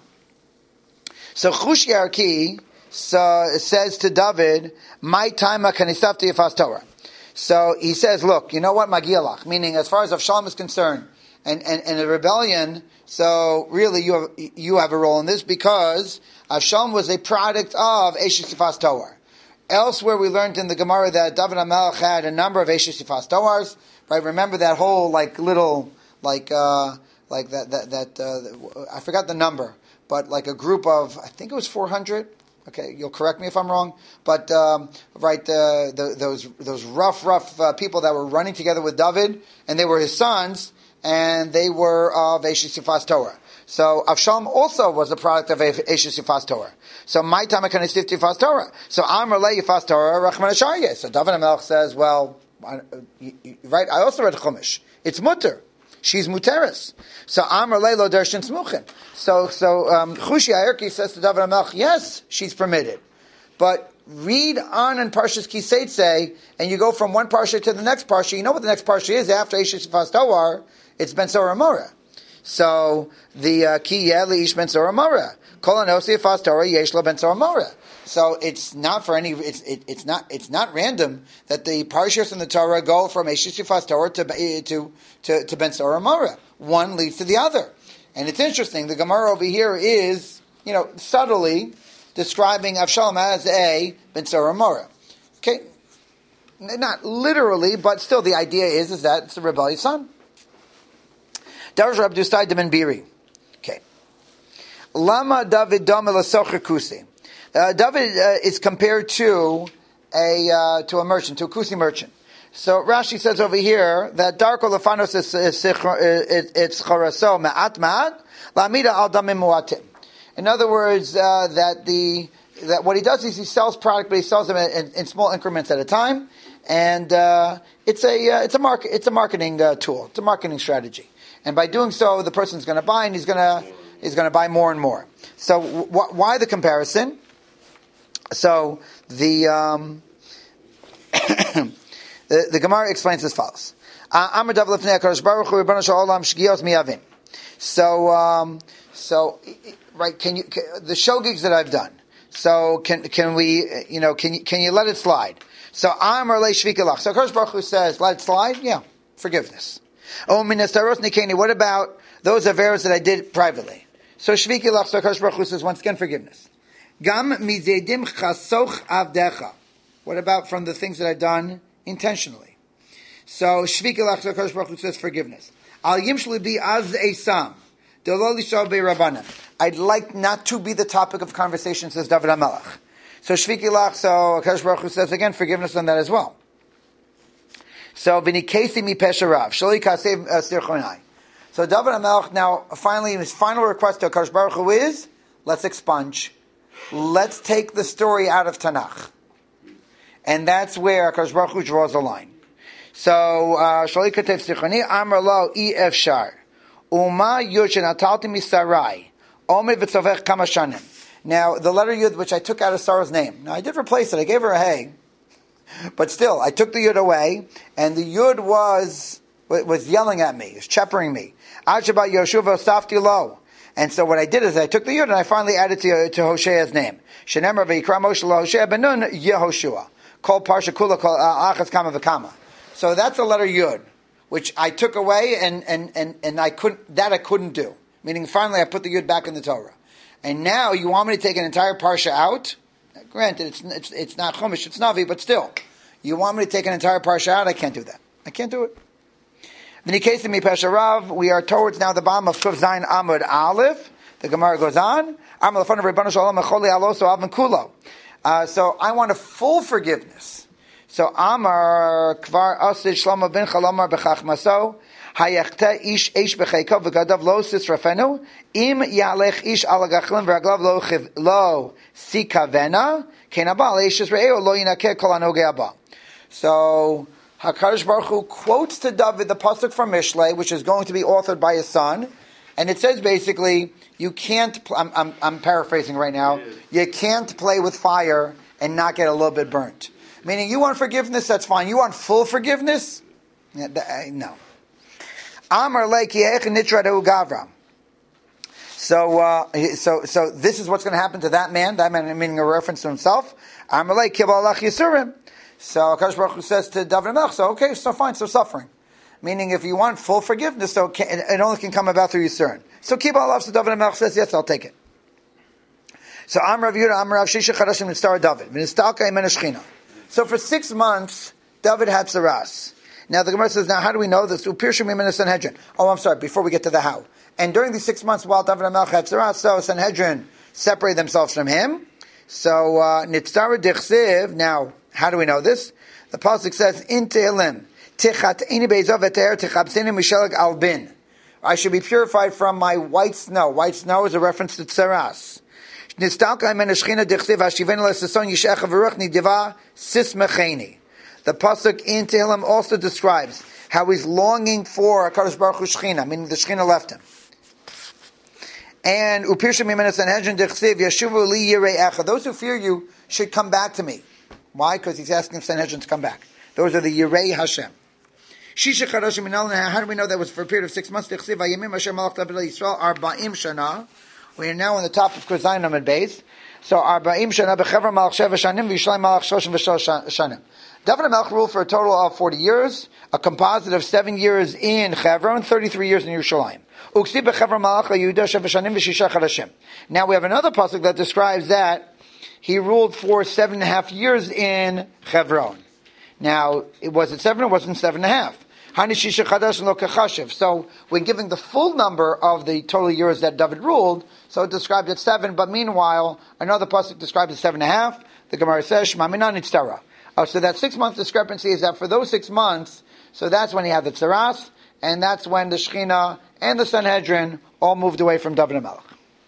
So Chushi Arki so, says to David, "My time kanisafti yifas Torah." So he says, look, you know what, Magialach, meaning as far as Avshalom is concerned, and, and, and a rebellion, so really you have, you have a role in this because Avshalom was a product of Eish Sifas Toar. Elsewhere we learned in the Gemara that David HaMelech had a number of Eish Sifas Toars, right? Remember that whole like little, like, uh, like that, that, that, uh, I forgot the number, but like a group of, I think it was four hundred. Okay, you'll correct me if I'm wrong, but um, right, uh, the, those those rough, rough uh, people that were running together with David, and they were his sons, and they were of Eish Sifas Torah. So Avshalom also was a product of Eish Sifas Torah. So my time I can Sifas Torah. So Amar Le Yifas Torah Rachman Asharyeh. So David HaMelech says, well, I, right, I also read Chumash. It's mutter. She's muteris. So Amar Le Lo Dershin Smuchin. So, so, um, Chushi Ayerki says to David HaMelech, yes, she's permitted. But read on in Parshas Kiseitze, and you go from one Parsha to the next Parsha, you know what the next Parsha is after Eish Sifas Toar, it's Ben Sora Mora. So, the, Ki Yeh Leish Ben Sora Mora. Kol Anosi Sifas Torah Yesh Lo Ben Sora Mora. So, it's not for any, it's, it, it's not, it's not random that the Parshas in the Torah go from Eish Sifas Torah to, to, to, to Ben Sora Mora. One leads to the other. And it's interesting, the Gemara over here is, you know, subtly describing Avshalom as a Ben Sora Mora. Okay? Not literally, but still the idea is, is that it's a rebellious son. Daraj Rab Dustai de Ben Biri. Okay. Lama David Dom Elasocher Kusi. David uh, is compared to a, uh, to a merchant, to a Kusi merchant. So Rashi says over here that Darko Lefanos is it's Choraso Ma'at Ma'at La'amida Al Damim Muatim. In other words, uh, that the that what he does is he sells product, but he sells them in, in small increments at a time, and uh, it's a uh, it's a market it's a marketing uh, tool, it's a marketing strategy, and by doing so, the person's going to buy, and he's going to he's going to buy more and more. So wh- why the comparison? So the um, The, the Gemara explains as follows. So, um, so, right, can you, can, the show gigs that I've done, so can, can we, you know, can you, can you let it slide? So, Amar Le Shvikalach. So, Kadosh Baruch Hu says, let it slide? Yeah, forgiveness. Oh, Minastaros Nikeni, what about those averos that I did privately? So, Shvikalach, so Kadosh Baruch Hu says, once again, forgiveness. Gam mizedim chasoch avdecha. What about from the things that I've done intentionally? So Shvikalach Kadosh Baruch Hu says forgiveness. Al yimshli be az esam delo lishav be'rabanan. I'd like not to be the topic of conversation, says David HaMelech. So Shvikalach, so Kadosh Baruch Hu says again forgiveness on that as well. So v'nikesi mi pesharav shali kasev sirchonai. So David HaMelech now finally his final request to Kadosh Baruch Hu is let's expunge, let's take the story out of Tanakh. And that's where HaKadosh Baruch Hu draws a line. So, Shali Katev Sichoni, Amar Lo I Efshar, Uma Yud Shenatalti Misarai, Omed V'Tzovech Kama Shanim. Now, the letter Yud, which I took out of Sarah's name. Now, I did replace it. I gave her a hey. But still, I took the Yud away, and the Yud was, was yelling at me, was cheppering me. Ad Shabbat Yoshuva Safti Lo. And so what I did is I took the Yud and I finally added to, to Hoshea's name. Shenemar v'yikra Moshe LaHoshea ben Nun Yehoshua. Kol parsha kula kol achas kama v'kama. So that's the letter Yud, which I took away and, and, and, and I couldn't, that I couldn't do. Meaning finally I put the Yud back in the Torah. And now you want me to take an entire parsha out? Granted, it's, it's, it's not Chumash, it's Navi, but still. You want me to take an entire parsha out? I can't do that. I can't do it. In the case of Mi Pesha Rav, we are towards now the bottom of Kuf Zayin Amud Aleph. The Gemara goes on. Uh, so I want a full forgiveness. So Amar Kvar Asid Shlomo ben Chalomar Bechachmaso Hayachta Ish Eish Becheikov V'Gadav Lo Sisrafenu Im Yalech Ish Alagachlim V'Aglav Lo Chiv Lo Sikavena Kenabal Eish Yisrael Lo Yinakeh Kol Anoge Abba. So HaKadosh Baruch Hu quotes to David the pasuk from Mishlei, which is going to be authored by his son, and it says basically, you can't, pl- I'm, I'm, I'm paraphrasing right now, you can't play with fire and not get a little bit burnt. Meaning, you want forgiveness, that's fine. You want full forgiveness? Yeah, th- no. Amar leik yech nitradu gavra. So, uh, so, so this is what's going to happen to that man, that man meaning a reference to himself. Amar leik kibalach yisurim. So HaKadosh Baruch Hu says to David HaMelech, so okay, so fine, so suffering. Meaning if you want full forgiveness, so it only can come about through Yisurin. So keep all love, so David HaMelech says, yes, I'll take it. So Am Rav Yehuda, Am Rav Shisha Chadashim Nitzar David. V'nistalka imen Shechina. So for six months, David had Tzaras. Now the Gemara says, now how do we know this? Upirshim imen Sanhedrin. Oh, I'm sorry, before we get to the how. And during these six months while David HaMelech had Tzaras, so Sanhedrin separated themselves from him. So, Nitzar Dichsiv, now, how do we know this? The pasuk says, "In Tehillim, tichatini beizov eter tichabsini mishelag albin." I should be purified from my white snow. White snow is a reference to tzaras. Nistalka imen shchina dichsiv hashivenu lesason yishecha v'ruch nidiva sismecheni. The pasuk in Tehillim also describes how he's longing for HaKadosh Baruch Hu Shechina, meaning the Shechina left him. And upirshim imen sanhedrin dichsiv yashuvu li yirei echa. Those who fear you should come back to me. Why? Because he's asking Sanhedrin to come back. Those are the Yirei Hashem. Shisha Chadashim Minal. How do we know that was for a period of six months? Tichsiv Hayemim Hashem Malach David Yisrael Arba'im Shana. We are now on the top of Kurzayin Amud Beis. So Arba'im Shana Bechavar Malach Sheva Shanim V'Yishlayim Malach Shoshim V'Shosh Shanim. David HaMelech ruled for a total of forty years, a composite of seven years in Chevron, thirty-three years in Yerushalayim. Uksiv Bechavar Malach Yehuda Sheva Shanim V'Shisha Chadashim. Now we have another pasuk that describes that he ruled for seven and a half years in Chevron. Now, it was it seven or wasn't seven and a half? So, when giving the full number of the total years that David ruled, so it described it seven, but meanwhile, another pasuk describes it seven and a half. The Gemara says, Shema Minan Nitztara. Oh, so that six month discrepancy is that for those six months, so that's when he had the Tzaras, and that's when the Shechina and the Sanhedrin all moved away from David HaMelech.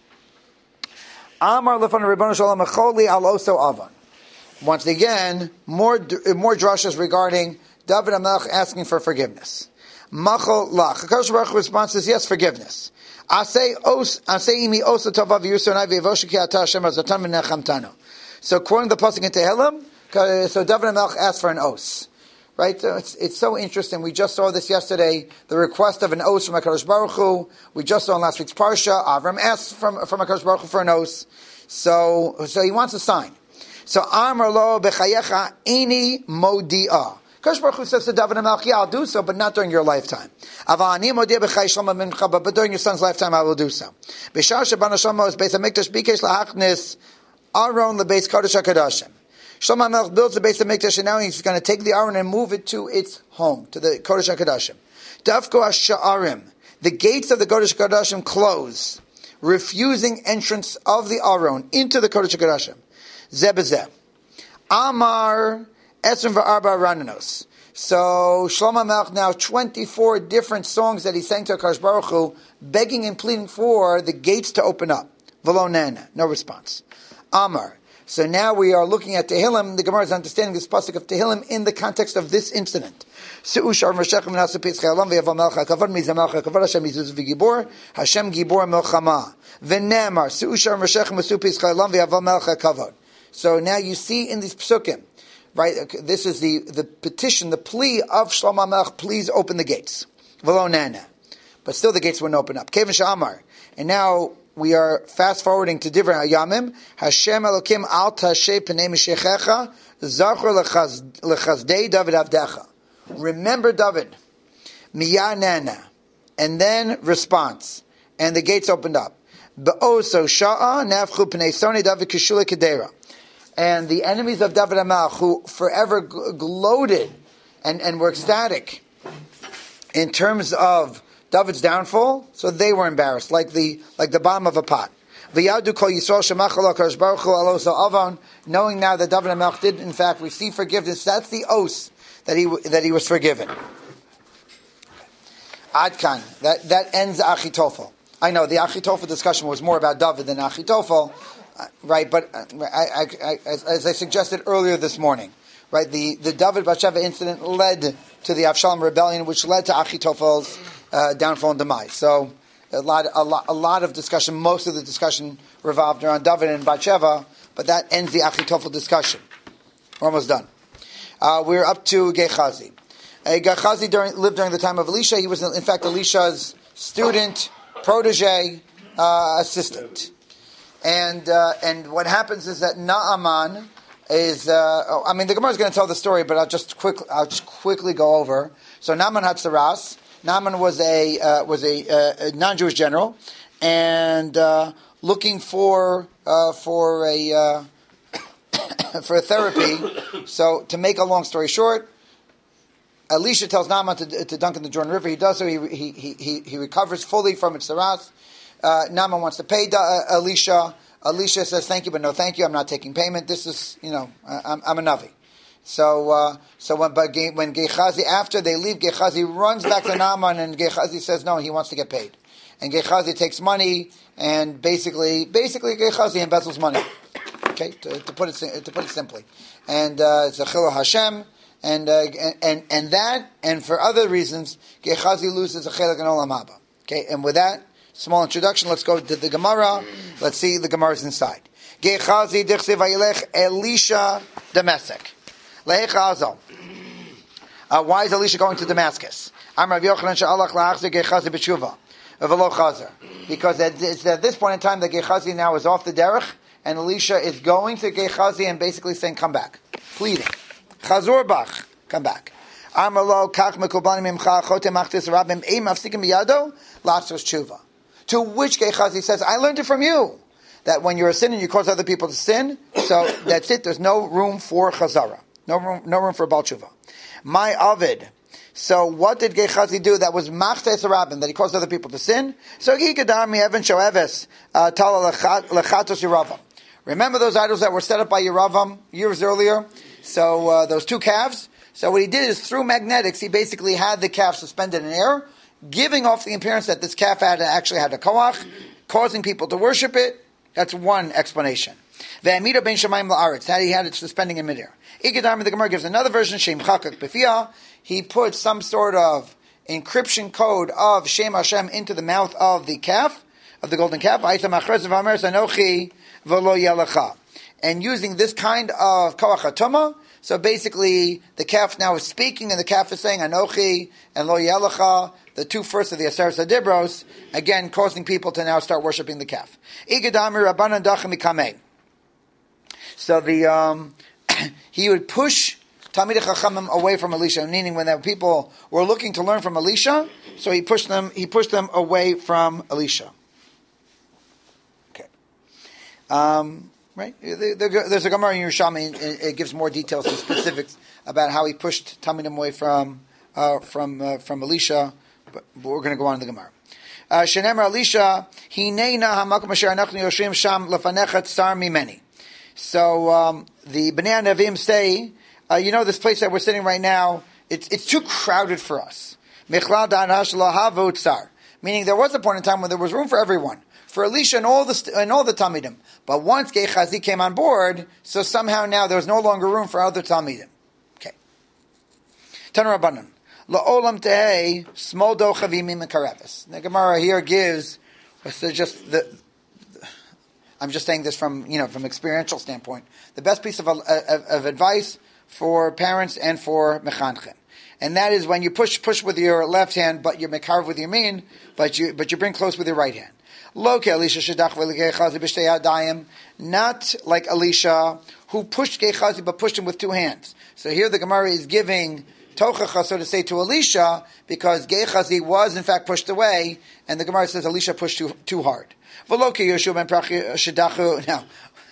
Amar lefan Ribbon Shalom Mecholi al Oso Avan. Once again, more more drashas regarding David HaMelech asking for forgiveness. Machol lach. HaKadosh Baruch Hu response is yes, forgiveness. Asay os asay imi osa tavav yusonai ve'voshiki ata Hashem azatan v'nechamtano. So quoting the pasuk in Tehillim, so David HaMelech asked for an os. Right? So it's, it's so interesting. We just saw this yesterday, the request of an os from HaKadosh Baruch Hu. We just saw in last week's Parsha, Avram asked from, from HaKadosh Baruch Hu for an os. So, so he wants a sign. So, Amar lo bechayecha ini modi'ah. HaKadosh Baruch Hu says to David HaMelech, yeah, I'll do so, but not during your lifetime. But during your son's lifetime, I will do so. B'shar sheban Shlomo is Beis HaMikdash bikesh lahachnis Aron lebeis Kodesh HaKadoshim. Shlomo HaMelech builds the Beis HaMikdash, and now he's going to take the Aron and move it to its home, to the Kodesh HaKadoshim. Dafko HaSha'arim. The gates of the Kodesh HaKadoshim close, refusing entrance of the Aron into the Kodesh HaKadoshim. Zebezeh. Amar Esrim V'Arba Rananos. So Shlomo HaMelech now twenty-four different songs that he sang to HaKadosh Baruch Hu, begging and pleading for the gates to open up. V'lo nana. No response. Amar. So now we are looking at Tehillim. The Gemara is understanding this pasuk of Tehillim in the context of this incident. Hashem gibor melchama. V'nemar Su'ushar Meshechem Mesupis Chayalam V'Yavam Melcha Kavod. So now you see in these psukim, right? This is the, the petition, the plea of Shlomo HaMelech. Please open the gates. V'lo nana. But still the gates wouldn't open up. Kevin Sha'amar. And now we are fast forwarding to Divrei Hayamim. Hashem Elokim al tashe pnei mishechecha zachor lechazdei David avdecha. Remember David. Miyanena. And then response. And the gates opened up. Be'oso sha'a nafchu pnei soni David kishule kedera. And the enemies of David HaMelech, who forever gloated and, and were ecstatic in terms of David's downfall, so they were embarrassed, like the like the bottom of a pot. V'yadu kol Yisrael shemachal HaKadosh Baruch Hu aloso avon, knowing now that David HaMelech did in fact receive forgiveness. That's the oath that he that he was forgiven. Adkan, that that ends Achitophel. I know the Achitophel discussion was more about David than Achitophel. Uh, right, but uh, I, I, I, as, as I suggested earlier this morning, right, the, the David Bathsheba incident led to the Avshalom rebellion, which led to Achitophel's uh, downfall and demise. So a lot, a lot, a lot of discussion. Most of the discussion revolved around David and Bathsheba, but that ends the Achitophel discussion. We're almost done. Uh, we're up to Gehazi. Uh, Gehazi during, lived during the time of Elisha. He was, in fact, Elisha's student, protege, uh, assistant. And uh, and what happens is that Naaman is. Uh, oh, I mean, the Gemara is going to tell the story, but I'll just quick. I'll just quickly go over. So Naaman Hatzaras. Naaman was a uh, was a, uh, a non-Jewish general, and uh, looking for uh, for a uh, for a therapy. So to make a long story short, Elisha tells Naaman to, to dunk in the Jordan River. He does so. He he he, he recovers fully from its Tzaras. Uh, Naaman wants to pay uh, Elisha. Elisha says, thank you, but no thank you. I'm not taking payment. This is, you know, I'm, I'm a Navi. So, uh, so when, but when Gehazi, after they leave, Gehazi runs back to Naaman, and Gehazi says, no, he wants to get paid. And Gehazi takes money, and basically, basically Gehazi embezzles money. Okay, to, to put it to put it simply. And uh, it's a Chilul Hashem, and, uh, and and that, and for other reasons, Gehazi loses a Chelik in Olam Haba. Okay, and with that small introduction, let's go to the Gemara. Let's see the Gemara's inside. Gehazi dichsev vayilech Elisha Damascus. Lehechazo. Why is Elisha going to Damascus? Amar Rav Yochanan she'alach la'achzir Gehazi b'tshuva v'lo chazer. Because it's at this point in time that Gehazi now is off the derech, and Elisha is going to Gehazi and basically saying, come back. Pleading. Chazor bach. Come back. Amar lo kach mekubanim imcha chotem achtis rabim eim afsikim biyado la'atzos tshuva. To which Gehazi says, I learned it from you. That when you're a sinner, you cause other people to sin. So that's it. There's no room for chazara. No room, no room for Baal Tshuva. My Avid. So what did Gehazi do that was machtes rabim, that he caused other people to sin? So he gadar mi even shoeves tala lechatos Yeravam. Remember those idols that were set up by Yeravam years earlier? So uh, those two calves. So what he did is through magnetics, he basically had the calf suspended in air, giving off the appearance that this calf had actually had a koach, causing people to worship it. That's one explanation. Ve'amida ben shamayim la'aretz, that he had it suspending in midair. Igadar, the Gemara gives another version, Shem chakak b'fiyah. He put some sort of encryption code of Shem Hashem into the mouth of the calf, of the golden calf. And using this kind of koach hatuma, so basically the calf now is speaking, and the calf is saying Anochi and Lo Yelecha, the two first of the Aseret Adibros, again causing people to now start worshiping the calf. So the um, he would push Talmidei Chachamim away from Elisha, meaning when the people were looking to learn from Elisha, so he pushed them. He pushed them away from Elisha. Okay, um, right. There's a Gemara in Yerushalmi. It gives more details and specifics about how he pushed Talmidim away from uh, from uh, from Elisha. But we're going to go on to the Gemara. Shenemer Elisha, Hineina hamakom asher anachnu yoshim sham lefanecha tsar mimeni. So um, the Bnei Nevim say, uh, you know, this place that we're sitting right now, it's it's too crowded for us. Michlal da'anash lahavu tsar. Meaning there was a point in time when there was room for everyone, for Elisha and all the and all the Talmidim. But once Gehazi came on board, so somehow now there was no longer room for other Talmidim. Okay. Tanu Rabbanan. La'olam tehei smoldo chavimim mekareves. The Gemara here gives, so just the, I'm just saying this from, you know, from experiential standpoint, the best piece of, of, of advice for parents and for mechanchen. And that is when you push, push with your left hand, but you're mekarv with your mean, but you, but you bring close with your right hand. Lo Elisha shedach v'Gehazi b'shtei yadayim, not like Elisha who pushed Gehazi but pushed him with two hands. So here the Gemara is giving tochacha, so to say, to Elisha because Gehazi was in fact pushed away, and the Gemara says Elisha pushed too too hard. V'lo Yeshua ben Prachi shedachu. Now,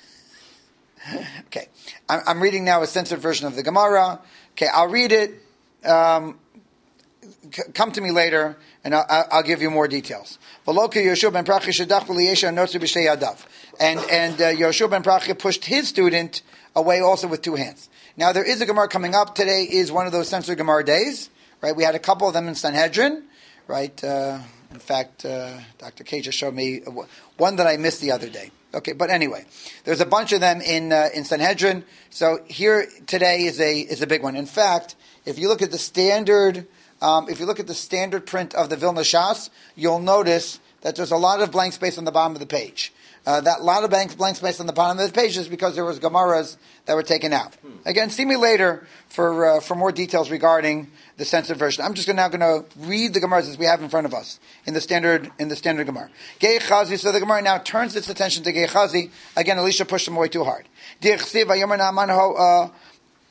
okay, I'm, I'm reading now a censored version of the Gemara. Okay, I'll read it. Um, c- come to me later, and I'll, I'll give you more details. And and uh, Yoshua ben Prachi pushed his student away also with two hands. Now there is a Gemara coming up. Today is one of those censored Gemara days, right? We had a couple of them in Sanhedrin, right? Uh, in fact, uh, Doctor K just showed me one that I missed the other day. Okay, but anyway, there's a bunch of them in uh, in Sanhedrin. So here today is a is a big one. In fact, if you look at the standard, um, if you look at the standard print of the Vilna Shas, you'll notice that there's a lot of blank space on the bottom of the page. Uh, that lot of blank, blank space on the bottom of the page is because there was Gemaras that were taken out. Hmm. Again, see me later for uh, for more details regarding the censored version. I'm just now going to read the Gemaras as we have in front of us in the standard in the standard Gemara. Gehazi. So the Gemara now turns its attention to Gehazi. Again, Elisha pushed him away too hard. Hoel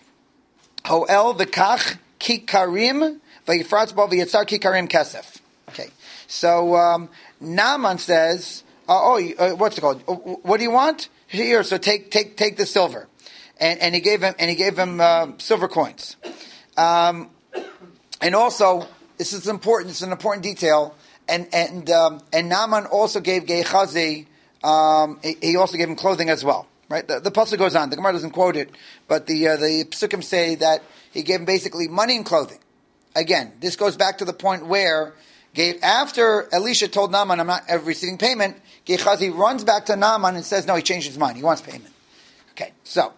v'kach kikarim v'yifratz bo v'yitzar kikarim kesef. Okay, so um, Naaman says. Uh, oh, uh, what's it called? Uh, what do you want? Here, so take take take the silver, and and he gave him and he gave him uh, silver coins, um, and also this is important. It's an important detail, and and um, and Naaman also gave Gehazi. Um, he, he also gave him clothing as well. Right? The, the pasuk goes on. The Gemara doesn't quote it, but the uh, the psukim say that he gave him basically money and clothing. Again, this goes back to the point where. Gave, after Elisha told Naaman, I'm not receiving payment, Gehazi runs back to Naaman and says, no, he changed his mind. He wants payment. Okay, so,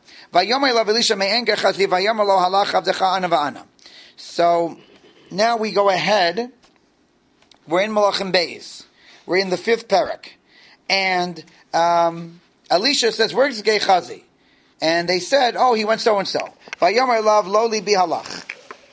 so, now we go ahead. We're in Malachim Beis. We're in the fifth parak. And um, Elisha says, where's Gehazi? And they said, oh, he went so-and-so. Vayomer lav loli bihalach.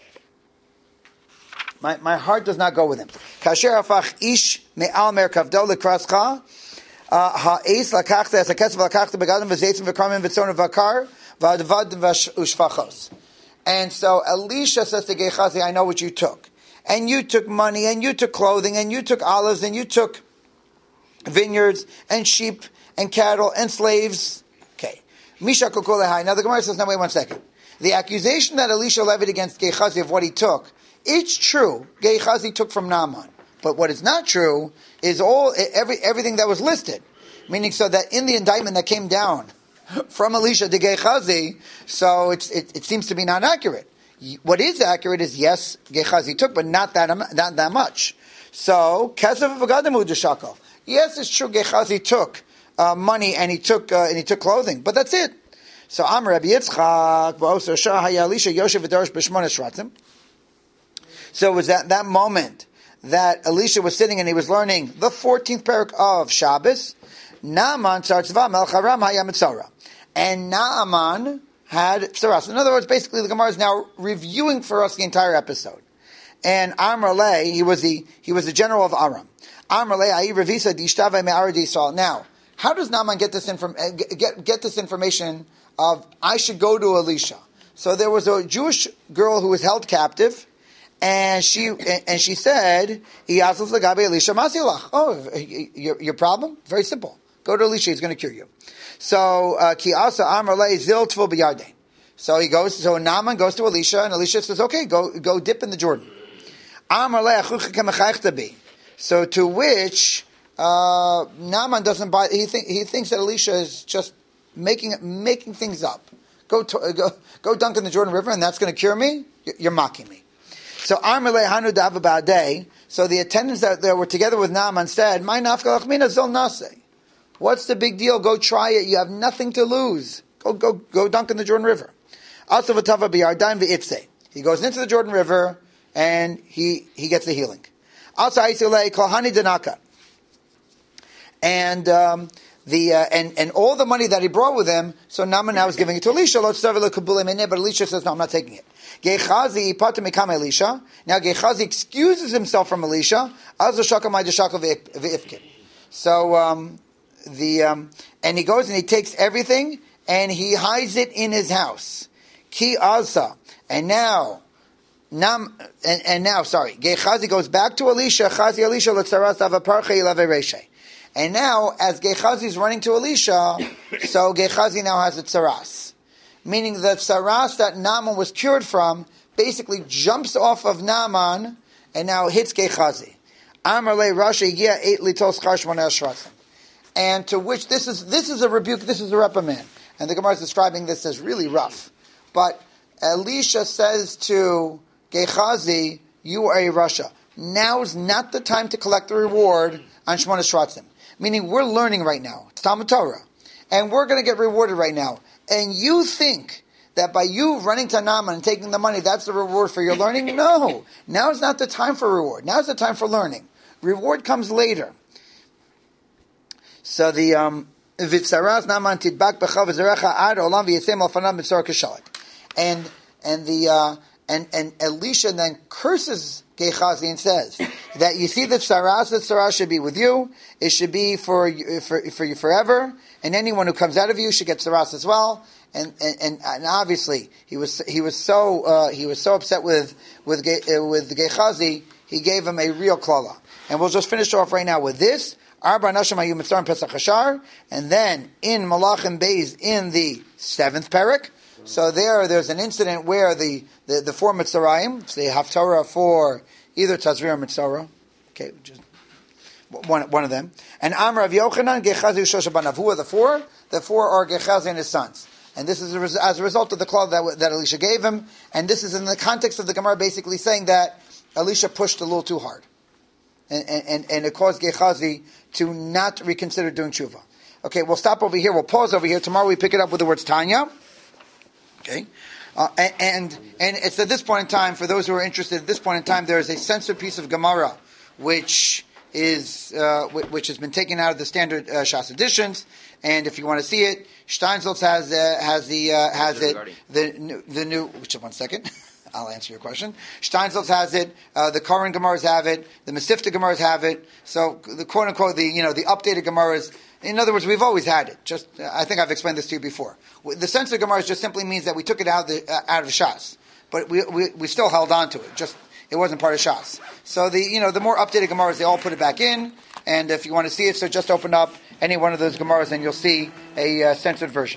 My my heart does not go with him. Kasher afach ish me'al merkavdo lekrascha ha'es lakachta es hakesef lakachta begadim v'zeitzim v'karmim v'tzon v'akar v'advad v'ushfachos. And so Elisha says to Gehazi, I know what you took. And you took money, and you took clothing, and you took olives, and you took vineyards, and sheep, and cattle, and slaves. Okay. Misha kukulehai. Now the Gemara says, now wait one second. The accusation that Elisha levied against Gehazi of what he took, it's true, Gehazi took from Naaman. But what is not true is all every everything that was listed. Meaning so that in the indictment that came down from Elisha to Gehazi, so it's, it, it seems to be not accurate. What is accurate is, yes, Gehazi took, but not that not that much. So, Kesef v'gadamu d'shakal. Yes, it's true, Gehazi took uh, money and he took uh, and he took clothing, but that's it. So, Amar Rabbi Yitzchak, v'oser shah haya Elisha yoshev v'dorosh b'shmona shratzim. So it was at that moment that Elisha was sitting and he was learning the fourteenth parak of Shabbos. Naaman tzartzva melech Aram haya mitzara. And Naaman had tzaras. In other words, basically the Gemara is now reviewing for us the entire episode. And Amar Le, he was the he was the general of Aram. Amar Le ayi revisa dishtave me'ara d'Yisrael. Now, how does Naaman get this inform get get this information of I should go to Elisha? So there was a Jewish girl who was held captive. And she and she said, oh, your, your problem? Very simple. Go to Elisha, he's going to cure you. So, ki asa amar le zil tful b'yarden. So he goes, so Naaman goes to Elisha, and Elisha says, okay, go go dip in the Jordan. Amar le achucha kemechaychta bi. So to which, uh, Naaman doesn't buy, he, think, he thinks that Elisha is just making making things up. Go, to, go, go dunk in the Jordan River, and that's going to cure me? You're mocking me. So Armele Hanu Dava Ba'adei. So the attendants that, that were together with Naaman said, "My nafka lachmina zol nase. What's the big deal? Go try it. You have nothing to lose. Go go go dunk in the Jordan River." Also v'tava b'yardaim v'ifse. He goes into the Jordan River and he he gets the healing. Also Aisilei Kohani Danaka. And um, the uh, and and all the money that he brought with him. So Naaman now is giving it to Elisha. But Elisha says, "No, I'm not taking it." Gehazi patamikam Elisha. Now Gehazi excuses himself from Elisha. So um, the um, and he goes and he takes everything and he hides it in his house. Ki Asa, and now. Nam and, and now, sorry, Gehazi goes back to Elisha. Chazi Elisha l'tzaras avaparche ilavereshe. And now, as Gehazi is running to Elisha, so Gehazi now has a tzaras, meaning the tzaras that Naaman was cured from basically jumps off of Naaman and now hits Gehazi. Amar le Rashi yeh eight litos chashmon ashrasim. And to which this is this is a rebuke, this is a reprimand, and the Gemara is describing this as really rough. But Elisha says to Gehazi, you are a Rasha. Now's not the time to collect the reward on Shmona Shratzim. Meaning we're learning right now. It's Talmud Torah. And we're going to get rewarded right now. And you think that by you running to Naaman and taking the money, that's the reward for your learning? No. Now's not the time for reward. Now's the time for learning. Reward comes later. So the, um, Vitzaraz Naaman tidbak b'chav v'zerecha ad olam v'yisem al fanav mitzor keshalet. And, and the, uh, And, and Elisha then curses Gehazi and says that you see that tzaras, that tzaras should be with you. It should be for for for you forever. And anyone who comes out of you should get tzaras as well. And and, and obviously he was he was so uh, he was so upset with with uh, with Gehazi, he gave him a real klala. And we'll just finish off right now with this. Arba nashim hayu mitzar Pesach Hashar, and then in Malachim Beis in the seventh parak. So there, there's an incident where the, the, the four Mitzrayim, it's the Haftarah for either Tazria or Mitzrah, okay, just one, one of them, and Amr of Yochanan, Gehazi, Shoshaban, who are the four? The four are Gehazi and his sons. And this is a res- as a result of the cloth that, that Elisha gave him, and this is in the context of the Gemara basically saying that Elisha pushed a little too hard. And, and, and it caused Gehazi to not reconsider doing tshuva. Okay, we'll stop over here, we'll pause over here, tomorrow we pick it up with the words Tanya. Okay, uh, and and it's at this point in time, for those who are interested, at this point in time, there is a censored piece of Gemara, which is uh, which has been taken out of the standard uh, Shas editions. And if you want to see it, Steinsaltz has uh, has the uh, has it the new, the new. Which one second, I'll answer your question. Steinsaltz has it. Uh, the Koran Gemaras have it. The Mesivta Gemaras have it. So the quote unquote the you know the updated Gemaras. In other words, we've always had it. Just, I think I've explained this to you before. The sense of Gemara just simply means that we took it out of the, uh, out of Shas, but we, we we still held on to it. Just it wasn't part of Shas. So the you know the more updated Gemaras, they all put it back in. And if you want to see it, so just open up any one of those Gemaras and you'll see a uh, censored version.